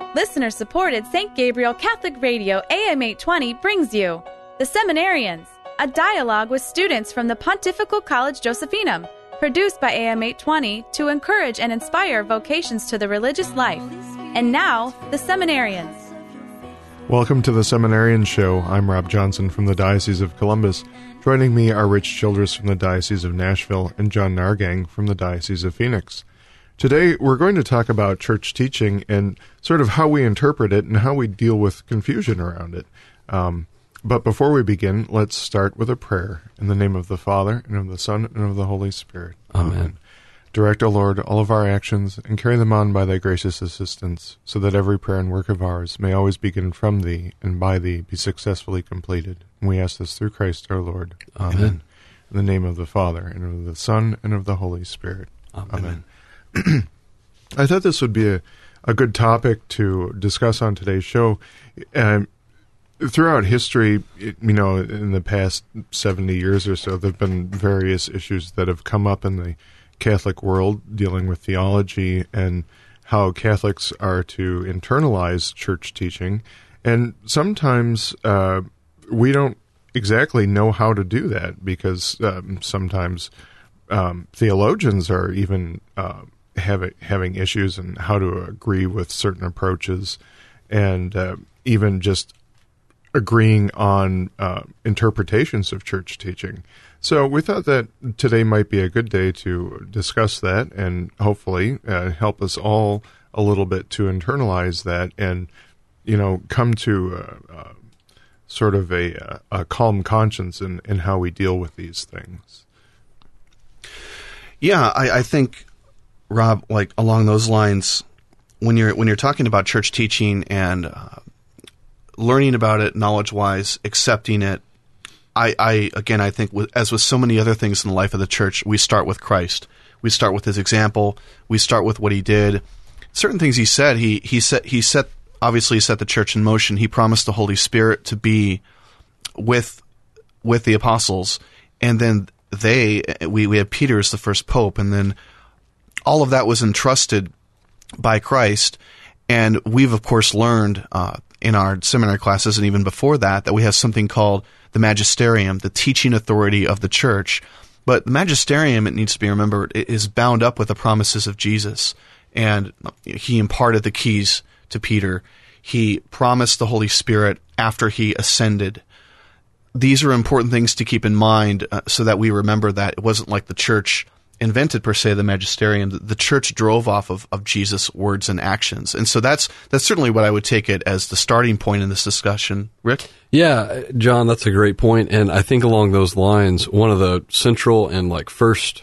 Listener-supported St. Gabriel Catholic Radio AM 820 brings you The Seminarians, a dialogue with students from the Pontifical College Josephinum, produced by AM 820 to encourage and inspire vocations to the religious life. And now, The Seminarians. Welcome to The Seminarians Show. I'm Rob Johnson from the Diocese of Columbus. Joining me are Rich Childress from the Diocese of Nashville and John Nargang from the Diocese of Phoenix. Today, we're going to talk about church teaching and sort of how we interpret it and how we deal with confusion around it. But before we begin, let's start with a prayer. In the name of the Father, and of the Son, and of the Holy Spirit. Amen. Direct, O Lord, all of our actions, and carry them on by thy gracious assistance, so that every prayer and work of ours may always begin from thee, and by thee be successfully completed. And we ask this through Christ our Lord. Amen. In the name of the Father, and of the Son, and of the Holy Spirit. Amen. I thought this would be a good topic to discuss on today's show. Throughout history, in the past 70 years or so, there have been various issues that have come up in the Catholic world dealing with theology and how Catholics are to internalize church teaching. And sometimes we don't exactly know how to do that because sometimes theologians are even having issues in how to agree with certain approaches and even just agreeing on interpretations of church teaching. So we thought that today might be a good day to discuss that and hopefully help us all a little bit to internalize that and, come to sort of a calm conscience in how we deal with these things. Yeah, I think, Rob, like along those lines, when you're talking about church teaching and learning about it knowledge-wise, accepting it, I think as with so many other things in the life of the church, we start with Christ. We start with his example. We start with what he did. Certain things he said. He set the church in motion. He promised the Holy Spirit to be with the apostles, and then we had Peter as the first pope, and then all of that was entrusted by Christ. And we've of course learned in our seminary classes and even before that we have something called the magisterium, the teaching authority of the church. But the magisterium, it needs to be remembered, it is bound up with the promises of Jesus. And he imparted the keys to Peter. He promised the Holy Spirit after he ascended. These are important things to keep in mind so that we remember that it wasn't like the church invented, per se, the magisterium. The church drove off of Jesus' words and actions. And so that's certainly what I would take it as the starting point in this discussion. Rick? Yeah, John, that's a great point. And I think along those lines, one of the central and first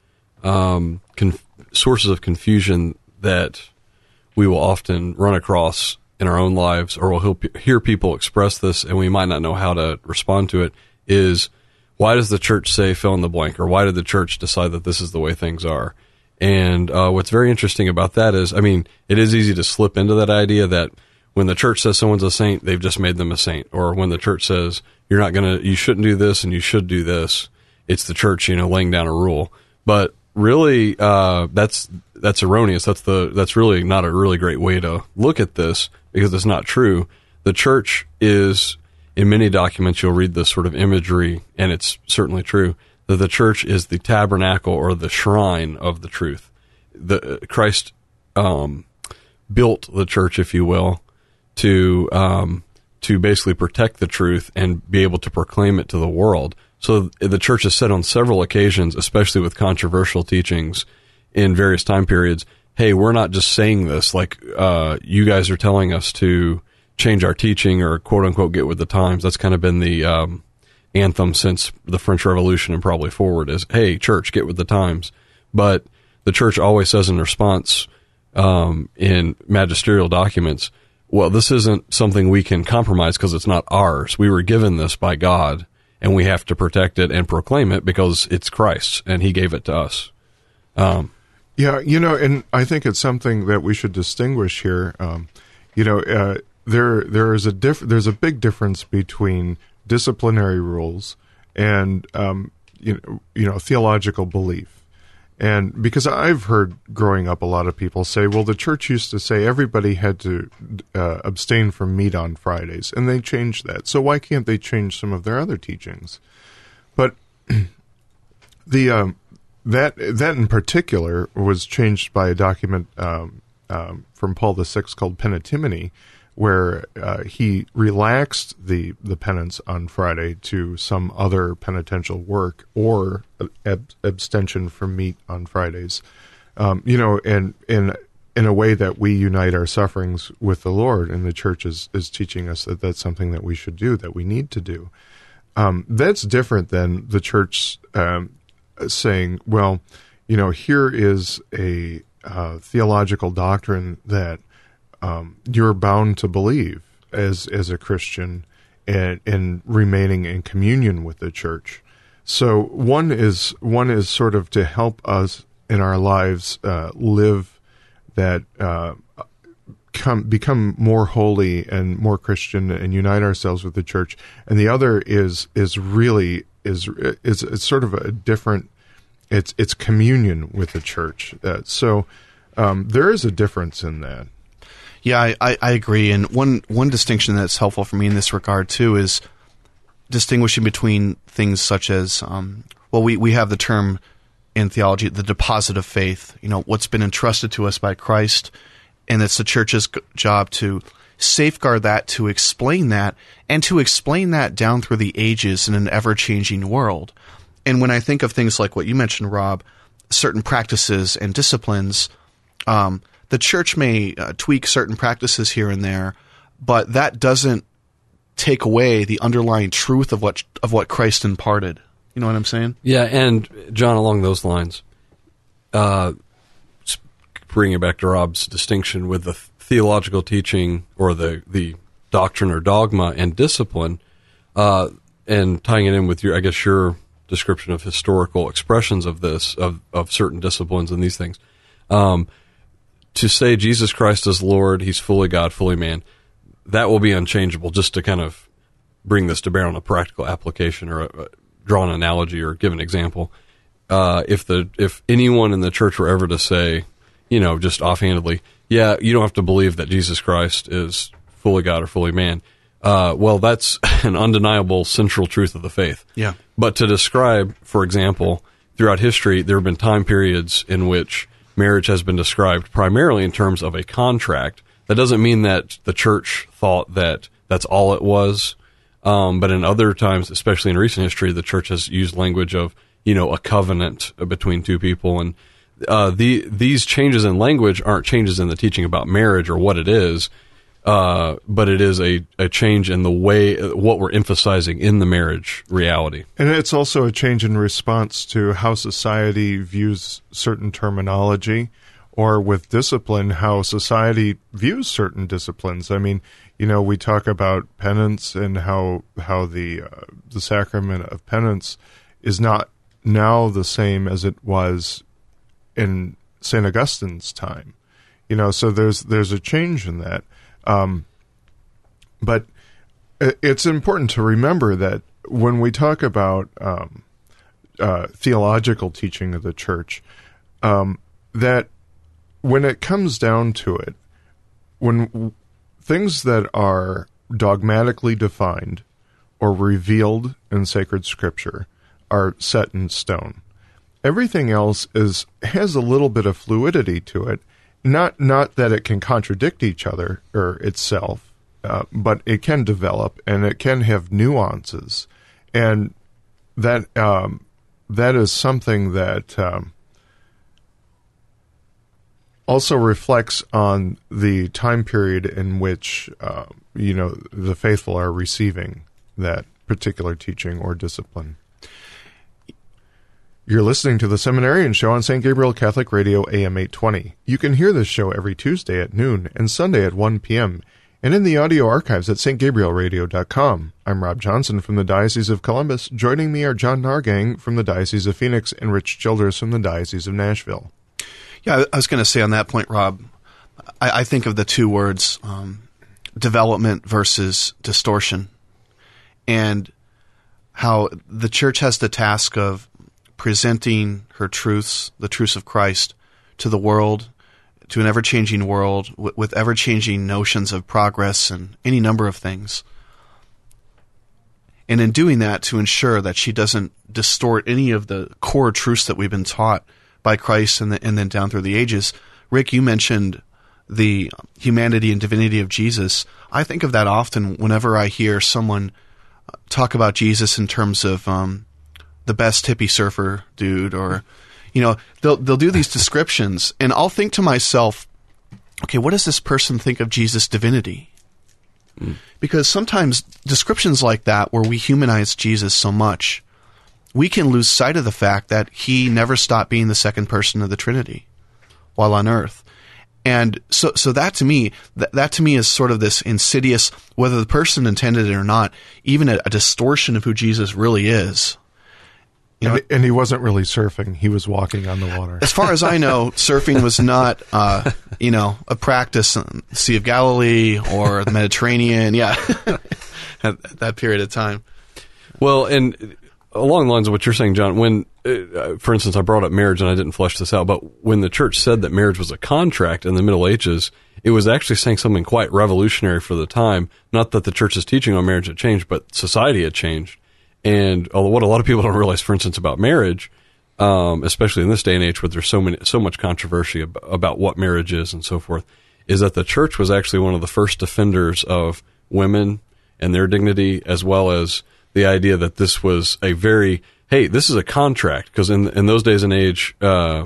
sources of confusion that we will often run across in our own lives, or we'll hear people express this and we might not know how to respond to it, is why does the church say fill in the blank, or why did the church decide that this is the way things are? And what's very interesting about that is, it is easy to slip into that idea that when the church says someone's a saint, they've just made them a saint. Or when the church says you shouldn't do this and you should do this, it's the church, laying down a rule. But really, that's erroneous. That's really not a really great way to look at this, because it's not true. The church is, in many documents, you'll read this sort of imagery, and it's certainly true, that the church is the tabernacle or the shrine of the truth. Christ built the church, if you will, to basically protect the truth and be able to proclaim it to the world. So the church has said on several occasions, especially with controversial teachings in various time periods, hey, we're not just saying this like you guys are telling us to change our teaching or quote-unquote get with the times. That's kind of been the anthem since the French Revolution and probably forward is, hey, church, get with the times. But the church always says in response in magisterial documents, well, this isn't something we can compromise because it's not ours. We were given this by God, and we have to protect it and proclaim it because it's Christ's, and he gave it to us. Yeah, and I think it's something that we should distinguish here. There's a big difference between disciplinary rules and theological belief. And because I've heard growing up a lot of people say, well, the church used to say everybody had to abstain from meat on Fridays, and they changed that. So why can't they change some of their other teachings? But that in particular was changed by a document from Paul VI called Penitentiary, where he relaxed the penance on Friday to some other penitential work or abstention from meat on Fridays. And in a way that we unite our sufferings with the Lord, and the church is teaching us that that's something that we should do, that we need to do. That's different than the church saying, well, here is a theological doctrine that you're bound to believe as a Christian, and remaining in communion with the church. So one is sort of to help us in our lives live that become more holy and more Christian and unite ourselves with the church, and the other is sort of a different. It's communion with the church. So there is a difference in that. Yeah, I agree. And one distinction that's helpful for me in this regard, too, is distinguishing between things such as, we have the term in theology, the deposit of faith, what's been entrusted to us by Christ, and it's the church's job to safeguard that, to explain that, and to explain that down through the ages in an ever-changing world. And when I think of things like what you mentioned, Rob, certain practices and disciplines, the church may tweak certain practices here and there, but that doesn't take away the underlying truth of what Christ imparted. You know what I'm saying? Yeah, and John, along those lines, bringing it back to Rob's distinction with the theological teaching or the doctrine or dogma and discipline, and tying it in with your description of historical expressions of this, of certain disciplines and these things. To say Jesus Christ is Lord, he's fully God, fully man, that will be unchangeable. Just to kind of bring this to bear on a practical application, or draw an analogy or give an example. If anyone in the church were ever to say, just offhandedly, yeah, you don't have to believe that Jesus Christ is fully God or fully man, well, that's an undeniable central truth of the faith. Yeah. But to describe, for example, throughout history, there have been time periods in which marriage has been described primarily in terms of a contract. That doesn't mean that the church thought that that's all it was. But in other times, especially in recent history, the church has used language of, a covenant between two people. And these changes in language aren't changes in the teaching about marriage or what it is, but it is a change in the way, what we're emphasizing in the marriage reality. And it's also a change in response to how society views certain terminology, or with discipline, how society views certain disciplines. I mean, we talk about penance and how the sacrament of penance is not now the same as it was in St. Augustine's time. So there's a change in that. But it's important to remember that when we talk about theological teaching of the church, that when it comes down to it, when things that are dogmatically defined or revealed in sacred scripture are set in stone, everything else has a little bit of fluidity to it. Not that it can contradict each other or itself, but it can develop and it can have nuances, and that is something that also reflects on the time period in which the faithful are receiving that particular teaching or discipline. You're listening to the Seminarian Show on St. Gabriel Catholic Radio, AM 820. You can hear this show every Tuesday at noon and Sunday at 1 p.m. and in the audio archives at stgabrielradio.com. I'm Rob Johnson from the Diocese of Columbus. Joining me are John Nargang from the Diocese of Phoenix and Rich Childers from the Diocese of Nashville. Yeah, I was going to say on that point, Rob, I think of the two words, development versus distortion, and how the church has the task of presenting her truths, the truths of Christ, to the world, to an ever-changing world, with ever-changing notions of progress and any number of things. And in doing that, to ensure that she doesn't distort any of the core truths that we've been taught by Christ and then down through the ages. Rick, you mentioned the humanity and divinity of Jesus. I think of that often whenever I hear someone talk about Jesus in terms of the best hippie surfer dude, or they'll do these descriptions, and I'll think to myself, okay, what does this person think of Jesus' divinity? Because sometimes descriptions like that, where we humanize Jesus so much, we can lose sight of the fact that he never stopped being the second person of the Trinity while on earth. And so that to me, that to me is sort of this insidious, whether the person intended it or not, even a distortion of who Jesus really is. And he wasn't really surfing; he was walking on the water. As far as I know, surfing was not, a practice in the Sea of Galilee or the Mediterranean. Yeah, at that period of time. Well, and along the lines of what you're saying, John, when, for instance, I brought up marriage and I didn't flesh this out, but when the church said that marriage was a contract in the Middle Ages, it was actually saying something quite revolutionary for the time. Not that the church's teaching on marriage had changed, but society had changed. And what a lot of people don't realize, for instance, about marriage, especially in this day and age where there's so much controversy about what marriage is and so forth, is that the church was actually one of the first defenders of women and their dignity, as well as the idea that this was this is a contract, because in those days and age,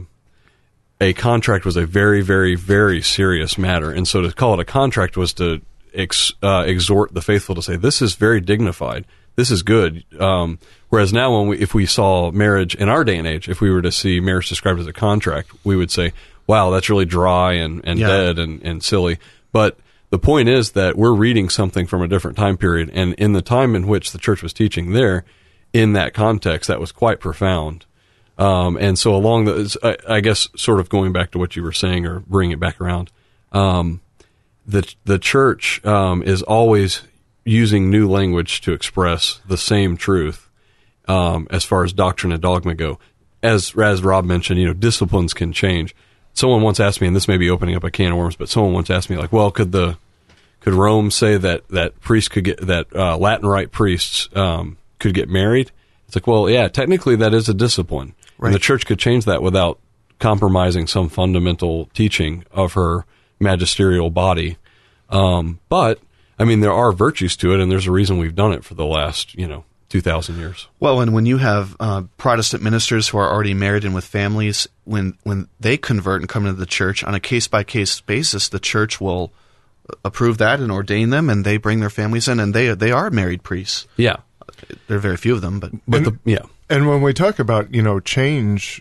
a contract was a very, very, very serious matter. And so to call it a contract was to exhort the faithful to say, this is very dignified. This is good. Whereas now, if we saw marriage in our day and age, if we were to see marriage described as a contract, we would say, wow, that's really dry and dead and silly. But the point is that we're reading something from a different time period. And in the time in which the church was teaching there, in that context, that was quite profound. And so along those, I guess, sort of going back to what you were saying, or bringing it back around, the church is always using new language to express the same truth, as far as doctrine and dogma go. As Rob mentioned, disciplines can change. Someone once asked me, and this may be opening up a can of worms, but someone once asked me, like, well, could Rome say that priests could get, that Latin Rite priests could get married? It's like, well, yeah, technically that is a discipline, right. And the church could change that without compromising some fundamental teaching of her magisterial body. But I mean, there are virtues to it, and there's a reason we've done it for the last, 2,000 years. Well, and when you have Protestant ministers who are already married and with families, when they convert and come into the church on a case-by-case basis, the church will approve that and ordain them, and they bring their families in, and they are married priests. Yeah. There are very few of them, but And when we talk about, change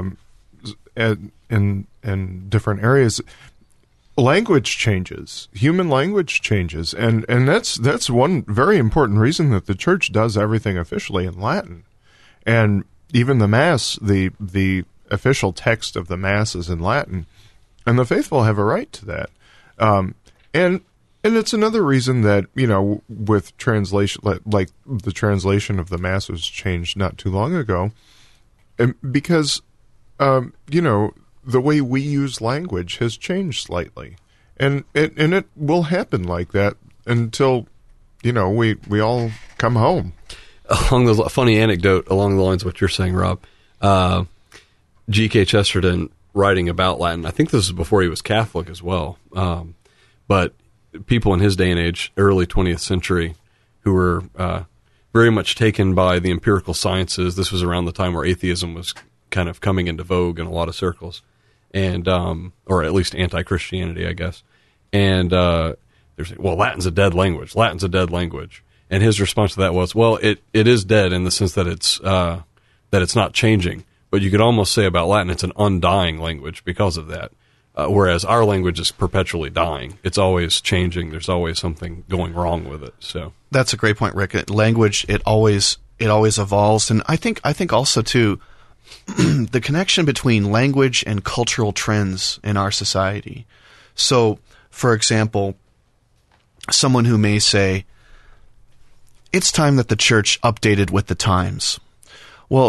in different areas, language changes, human language changes, and that's one very important reason that the church does everything officially in Latin, and even the Mass, the official text of the Mass is in Latin, and the faithful have a right to that, and it's another reason that with translation, like the translation of the Mass was changed not too long ago, because the way we use language has changed slightly, and it will happen like that until we all come home. Along the funny anecdote along the lines of what you're saying, Rob, G.K. Chesterton writing about Latin. I think this is before he was Catholic as well, but people in his day and age, early 20th century, who were very much taken by the empirical sciences. This was around the time where atheism was kind of coming into vogue in a lot of circles, and or at least anti-Christianity, I guess. And they're saying, well, Latin's a dead language. Latin's a dead language. And his response to that was, well, it is dead in the sense that it's not changing. But you could almost say about Latin, it's an undying language because of that. Whereas our language is perpetually dying. It's always changing. There's always something going wrong with it. So that's a great point, Rick. Language, it always evolves. And I think also too, the connection between language and cultural trends in our society. So, for example, someone who may say, it's time that the church updated with the times. Well,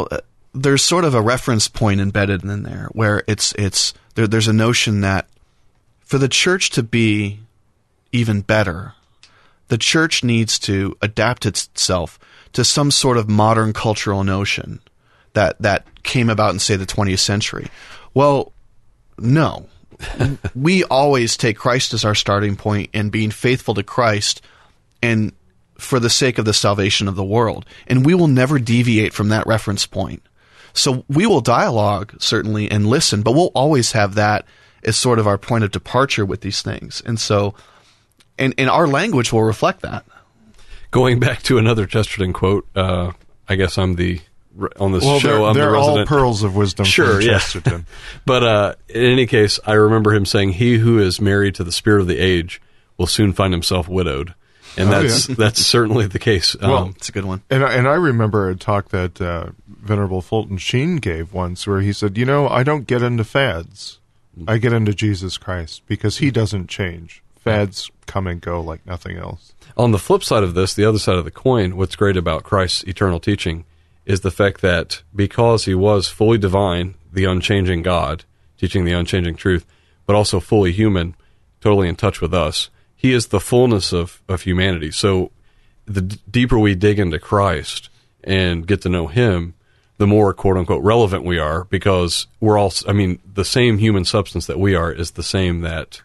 there's sort of a reference point embedded in there where there's a notion that for the church to be even better, the church needs to adapt itself to some sort of modern cultural notion that came about in, say, the 20th century. Well, no. We always take Christ as our starting point and being faithful to Christ and for the sake of the salvation of the world. And we will never deviate from that reference point. So we will dialogue, certainly, and listen, but we'll always have that as sort of our point of departure with these things. And so, and our language will reflect that. Going back to another Chesterton quote, I guess I'm on this show, I'm the they're resident. all pearls of wisdom from Chesterton. But in any case, I remember him saying, "He who is married to the spirit of the age will soon find himself widowed." And that's certainly the case. Well, it's a good one. And I remember a talk that Venerable Fulton Sheen gave once where he said, I don't get into fads. I get into Jesus Christ because he doesn't change. Fads come and go like nothing else. On the flip side of this, the other side of the coin, what's great about Christ's eternal teaching is the fact that because he was fully divine, the unchanging God, teaching the unchanging truth, but also fully human, totally in touch with us, he is the fullness of humanity. So the deeper we dig into Christ and get to know him, the more quote-unquote relevant we are, because we're all, the same human substance that we are is the same that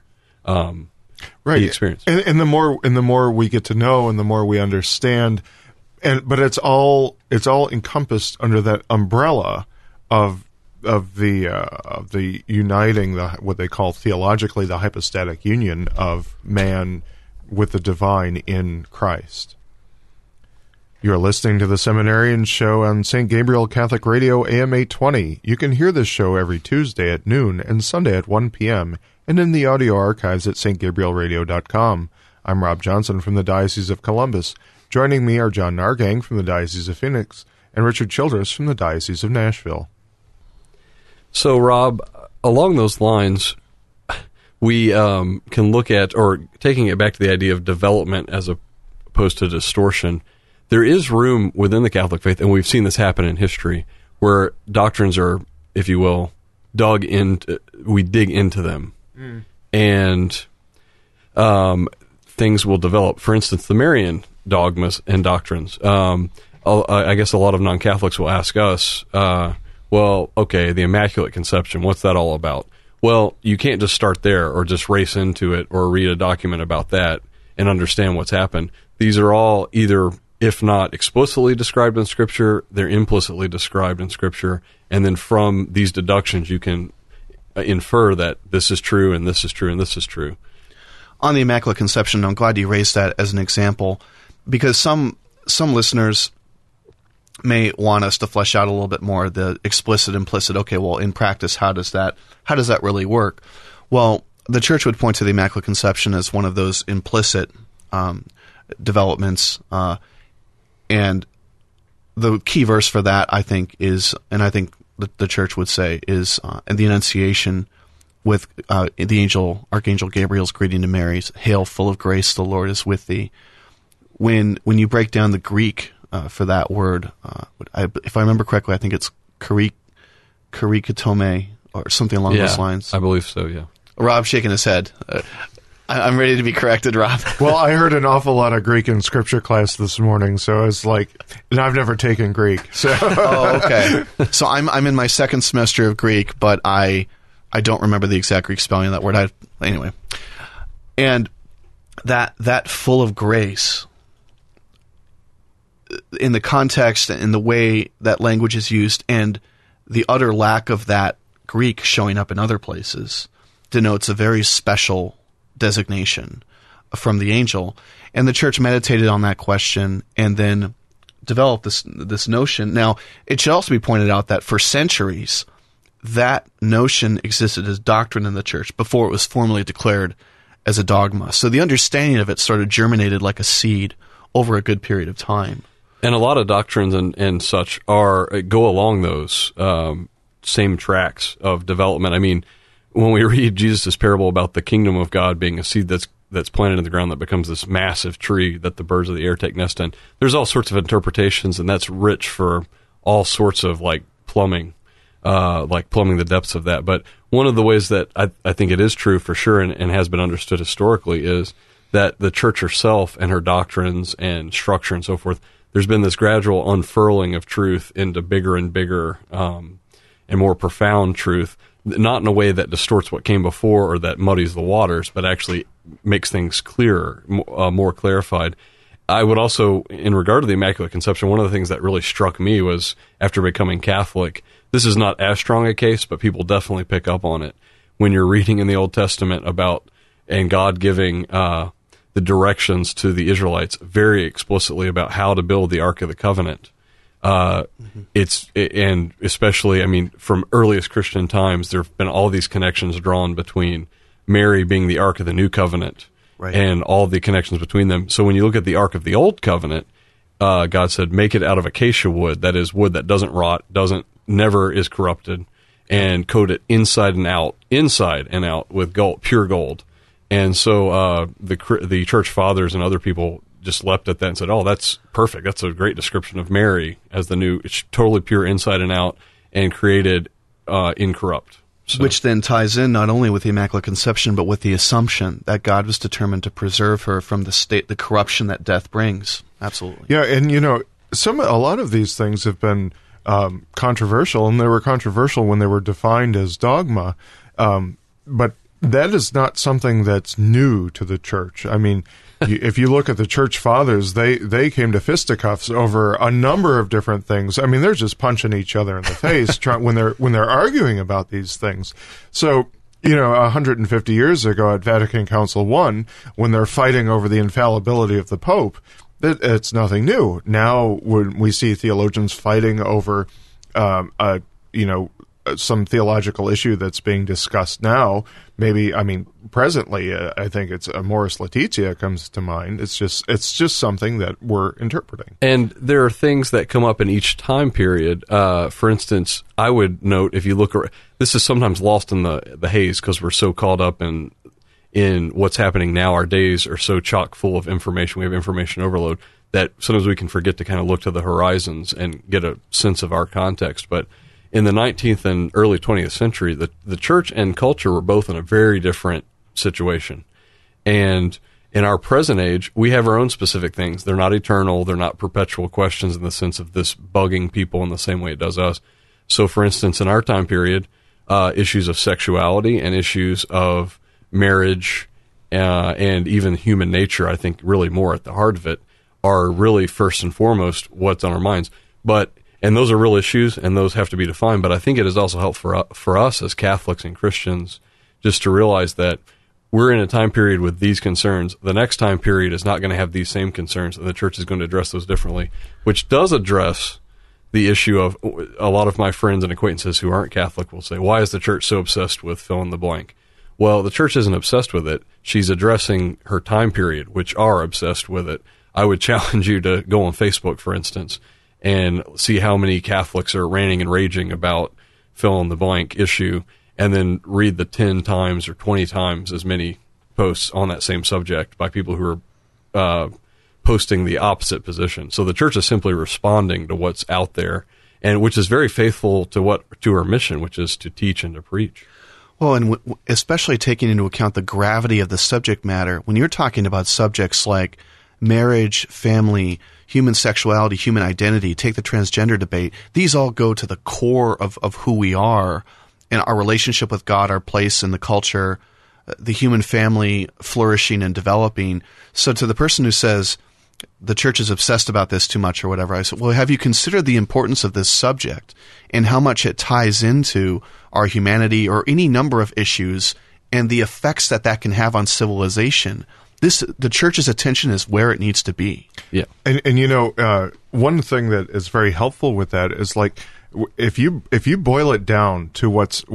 he experienced. And the more we get to know and the more we understand, but it's all encompassed under that umbrella of the uniting, what they call theologically the hypostatic union of man with the divine in Christ. You're listening to the Seminarian Show on St. Gabriel Catholic Radio, AM 820. You can hear this show every Tuesday at noon and Sunday at 1 p.m. and in the audio archives at stgabrielradio.com. I'm Rob Johnson from the Diocese of Columbus. Joining me are John Nargang from the Diocese of Phoenix and Richard Childress from the Diocese of Nashville. So, Rob, along those lines, we can look at, or taking it back to the idea of development as opposed to distortion, there is room within the Catholic faith, and we've seen this happen in history, where doctrines are, if you will, we dig into them, and things will develop. For instance, the Marian dogmas and doctrines. I guess a lot of non-Catholics will ask us, well, okay, the Immaculate Conception, what's that all about? Well, you can't just start there or just race into it or read a document about that and understand what's happened. These are all either, if not explicitly described in Scripture, they're implicitly described in Scripture, and then from these deductions you can infer that this is true and this is true and this is true. On the Immaculate Conception, I'm glad you raised that as an example, because some listeners may want us to flesh out a little bit more the explicit, implicit. Okay, well, in practice, how does that really work? Well, the Church would point to the Immaculate Conception as one of those implicit developments, and the key verse for that, I think, is, and I think the Church would say, is in the Annunciation with the Archangel Gabriel's greeting to Mary, "Hail, full of grace, the Lord is with thee." When you break down the Greek for that word, if I remember correctly, I think it's karikatome or something along those lines. I believe so, yeah. Rob's shaking his head. I'm ready to be corrected, Rob. Well, I heard an awful lot of Greek in Scripture class this morning, so it's like, and I've never taken Greek. So. Oh, okay. So I'm in my second semester of Greek, but I don't remember the exact Greek spelling of that word. Anyway, and that full of grace, in the context and the way that language is used, and the utter lack of that Greek showing up in other places, denotes a very special designation from the angel. And the Church meditated on that question and then developed this notion. Now, it should also be pointed out that for centuries, that notion existed as doctrine in the Church before it was formally declared as a dogma. So the understanding of it sort of germinated like a seed over a good period of time. And a lot of doctrines and such go along those same tracks of development. I mean, when we read Jesus' parable about the kingdom of God being a seed that's planted in the ground that becomes this massive tree that the birds of the air take nest in, there's all sorts of interpretations, and that's rich for all sorts of plumbing the depths of that. But one of the ways that I think it is true for sure and has been understood historically is that the church herself and her doctrines and structure and so forth, there's been this gradual unfurling of truth into bigger and bigger and more profound truth, not in a way that distorts what came before or that muddies the waters, but actually makes things clearer, more clarified. I would also, in regard to the Immaculate Conception, one of the things that really struck me was after becoming Catholic, this is not as strong a case, but people definitely pick up on it. When you're reading in the Old Testament about, and God giving the directions to the Israelites very explicitly about how to build the Ark of the Covenant, and especially, I mean, from earliest Christian times, there have been all these connections drawn between Mary being the Ark of the New Covenant, right, and all the connections between them. So when you look at the Ark of the Old Covenant, God said, make it out of acacia wood, that is wood that doesn't rot, never is corrupted, and coat it inside and out with gold, pure gold. And so the church fathers and other people just leapt at that and said, oh, that's perfect. That's a great description of Mary as the new, it's totally pure inside and out and created incorrupt. So. Which then ties in not only with the Immaculate Conception, but with the assumption that God was determined to preserve her from the corruption that death brings. Absolutely. Yeah, and a lot of these things have been controversial, and they were controversial when they were defined as dogma, but that is not something that's new to the church. I mean, if you look at the church fathers, they came to fisticuffs over a number of different things. I mean, they're just punching each other in the face when they're arguing about these things. So, 150 years ago at Vatican Council I, when they're fighting over the infallibility of the Pope, it's nothing new. Now, when we see theologians fighting over, some theological issue that's being discussed now, presently, I think it's Amoris Laetitia comes to mind. It's just something that we're interpreting. And there are things that come up in each time period. For instance, I would note, if you look, this is sometimes lost in the haze because we're so caught up in what's happening now. Our days are so chock full of information. We have information overload that sometimes we can forget to kind of look to the horizons and get a sense of our context. But in the 19th and early 20th century, the church and culture were both in a very different situation. And in our present age, we have our own specific things. They're not eternal. They're not perpetual questions in the sense of this bugging people in the same way it does us. So, for instance, in our time period, issues of sexuality and issues of marriage and even human nature, I think really more at the heart of it, are really first and foremost what's on our minds. And those are real issues, and those have to be defined. But I think it is also helpful for us as Catholics and Christians just to realize that we're in a time period with these concerns. The next time period is not going to have these same concerns, and the church is going to address those differently, which does address the issue of a lot of my friends and acquaintances who aren't Catholic will say, why is the church so obsessed with fill in the blank? Well, the church isn't obsessed with it. She's addressing her time period, which are obsessed with it. I would challenge you to go on Facebook, for instance, and see how many Catholics are ranting and raging about fill in the blank issue, and then read the 10 times or 20 times as many posts on that same subject by people who are posting the opposite position. So the church is simply responding to what's out there, and which is very faithful to her mission, which is to teach and to preach. Well, and especially taking into account the gravity of the subject matter, when you're talking about subjects like marriage, family, human sexuality, human identity, take the transgender debate, these all go to the core of who we are and our relationship with God, our place in the culture, the human family flourishing and developing. So to the person who says the church is obsessed about this too much or whatever, I said, well, have you considered the importance of this subject and how much it ties into our humanity or any number of issues and the effects that can have on civilization? The church's attention is where it needs to be. Yeah, and one thing that is very helpful with that is like if you boil it down to what's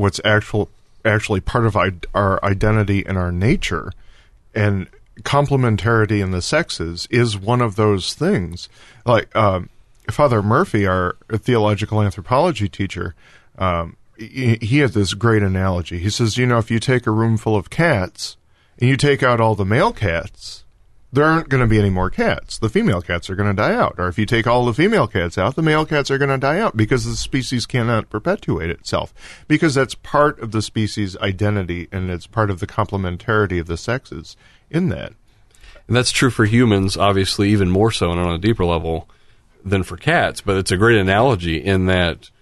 actually part of our identity and our nature, and complementarity in the sexes is one of those things. Like Father Murphy, our theological anthropology teacher, he had this great analogy. He says, if you take a room full of cats and you take out all the male cats, there aren't going to be any more cats. The female cats are going to die out. Or if you take all the female cats out, the male cats are going to die out because the species cannot perpetuate itself. Because that's part of the species' identity, and it's part of the complementarity of the sexes in that. And that's true for humans, obviously, even more so and on a deeper level than for cats. But it's a great analogy in that,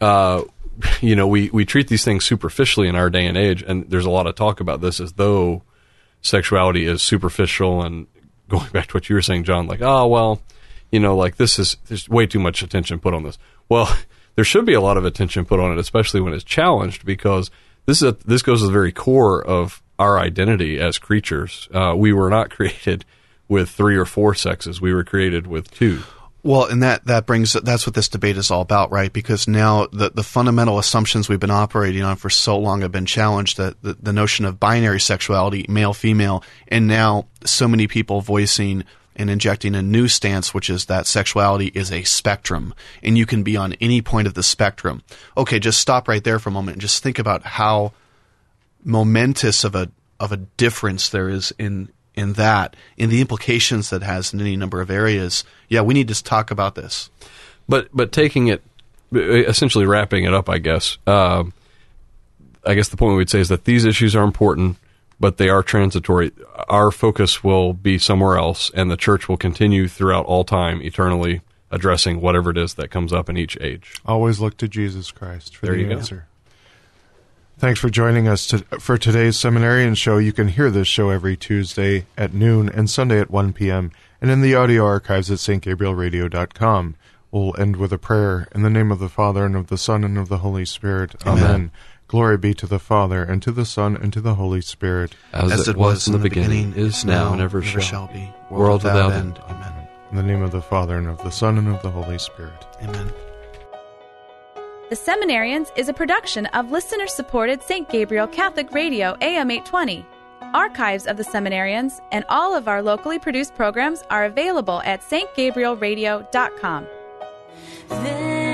we treat these things superficially in our day and age, and there's a lot of talk about this as though sexuality is superficial. And going back to what you were saying, John, like, there's way too much attention put on this. Well, there should be a lot of attention put on it, especially when it's challenged, because this goes to the very core of our identity as creatures. We were not created with 3 or 4 sexes. We were created with 2. Well, and that's what this debate is all about, right? Because now the fundamental assumptions we've been operating on for so long have been challenged, that the notion of binary sexuality, male, female, and now so many people voicing and injecting a new stance, which is that sexuality is a spectrum, and you can be on any point of the spectrum. Okay, just stop right there for a moment and just think about how momentous of a difference there is in that, in the implications that has in any number of areas. Yeah, we need to talk about this. But taking it, essentially wrapping it up, I guess the point we'd say is that these issues are important, but they are transitory. Our focus will be somewhere else, and the church will continue throughout all time, eternally addressing whatever it is that comes up in each age. Always look to Jesus Christ for there the you answer. Go. Thanks for joining us for today's Seminarian Show. You can hear this show every Tuesday at noon and Sunday at 1 p.m. and in the audio archives at stgabrielradio.com. We'll end with a prayer. In the name of the Father, and of the Son, and of the Holy Spirit. Amen. Amen. Glory be to the Father, and to the Son, and to the Holy Spirit. As it was in the beginning, is now, and ever shall be. World without end. Amen. In the name of the Father, and of the Son, and of the Holy Spirit. Amen. The Seminarians is a production of listener-supported St. Gabriel Catholic Radio AM 820. Archives of the Seminarians and all of our locally produced programs are available at stgabrielradio.com.